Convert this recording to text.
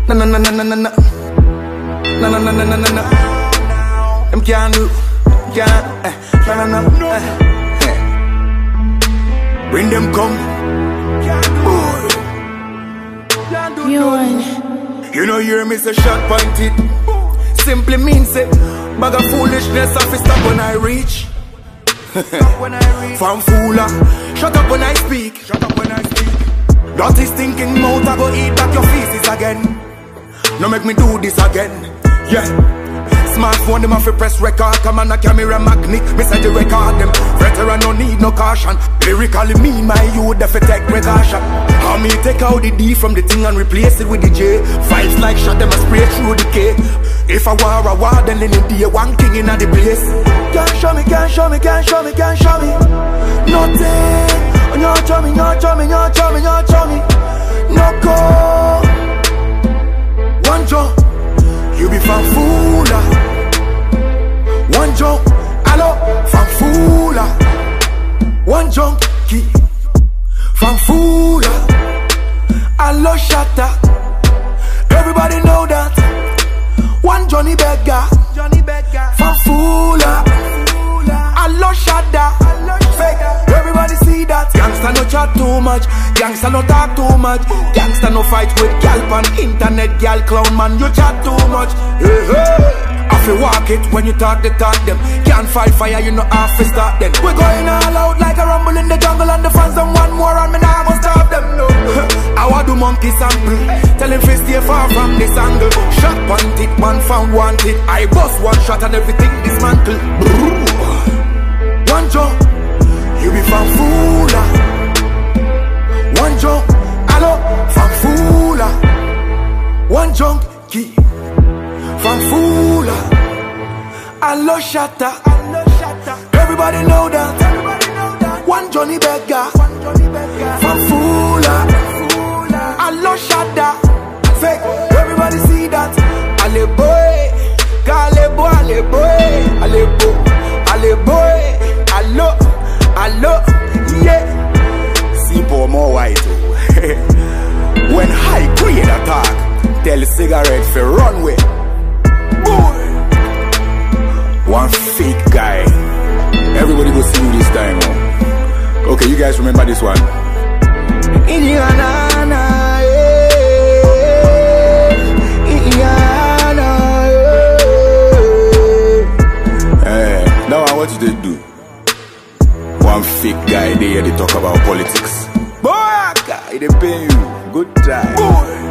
Na na na na na na na. Na na na na na na na. Them can't do, can't. Na na na. Bring them come. You know hear me say shot pointed. Simply means it. Bag of foolishness off stop when I reach. From fooler, shut up when I speak. Shut up when I speak. Dirty stinking mouth, I go eat back your faces again. No make me do this again. Yeah. Smartphone, them have to press record. Come on, a camera magnet, me say the record them. Veteran no need no caution. Lyrically me, my youth, they take precaution. How me take out the D from the thing and replace it with the J. Vibes like shot, them a spray through the K. If I war, then in the day, one king in the place. Can't show me, can't show me, can't show me, can't show me nothing. No show me, no show me, no show me, no show me. No go. One jump, you be fanfula. One jump, hello, fanfula. One jump, key, fanfula. Hello, shatter. Everybody know that. One Johnny Beggar, fanfula. Hello, shatter. Fake. Everybody see that. Gangsta no chat too much. Gangsta no talk too much. Gangsta no fight with gal pan internet. Gal clown man, you chat too much. Hey, hey. I feel walk it when you talk, they talk them. Can't fight fire, you know half to start them. We're going all out like a rumble in the jungle, and the fans don't want more, and me nah go stop them. No. I want do monkey sample. Tell him to stay far from this angle. Shot wanted, one found wanted. I bust one shot and everything dismantle. One jump, you be fanfula. One jump, hello, fanfula. One jump, key, fanfula. Hello, shatter. Everybody know that. One Johnny Beggar, fanfula. Hello, shatter. Fake. Everybody see that. Ale boy, kale boy, ale boy, ale boy, ale boy. Hello, hello, yeah. Simple, more white. When high grade attack, tell the cigarette for runway. Boy, one fake guy. Everybody go see you this time. Oh. Okay, you guys remember this one? Indiana, Indiana. Now what did they do? One fake guy there, they talk about politics. Boy, guy, they pay you. Good time. Boy.